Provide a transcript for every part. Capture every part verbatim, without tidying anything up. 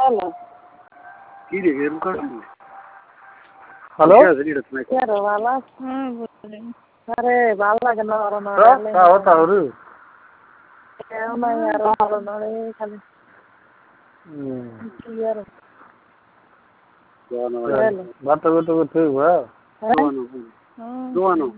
Hello. Hello क्या वाला? हाँ बोल अरे वाला के ना रहा तो क्या होता है रे क्या ना यार वाला ना रे खाली यार बात तो तो ठीक हुआ दोनों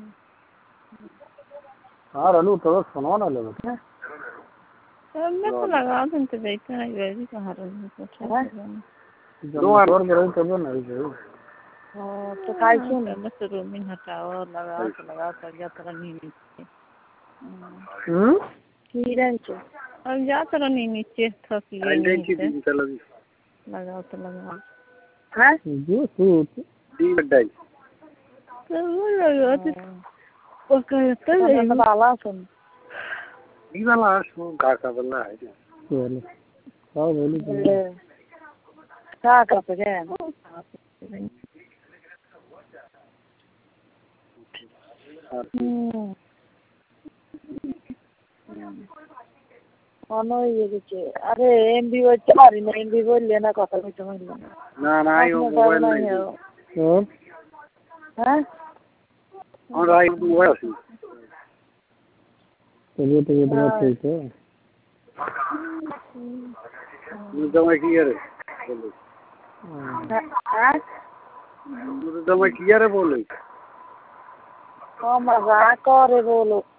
हाँ रलू तो सुनो ना ले मैं तो लगा दूँ तो बैठा है वैसे कहाँ रहूँ दो और मेरे को तो नहीं चाहिए हाँ तो काय क्यों ना बस रोमिंग हटाओ लगा तो लगा तो जा तरह नहीं नीचे हम्म कीड़े के अब जा तरह नहीं नीचे थक गए नीचे लगाओ तो लगाओ हाँ जो सूट दी बड्डाई तो वो लगा तो वो कहता है ना वाला सुन दी वाला सुन का का बल्ला है चलो हाँ बोली क्या कर सके हम्म ono ये के अरे एम भी वो चारी में एम भी वो लेना का तो समझ लेना ना ना ये मोबाइल नहीं है और हैं और आई मोबाइल से चलिए तो ये बात ठीक है मुझे मैं किया रे बोलो हां मुझे मैं किया रे बोलो हां मजाक करे बोलो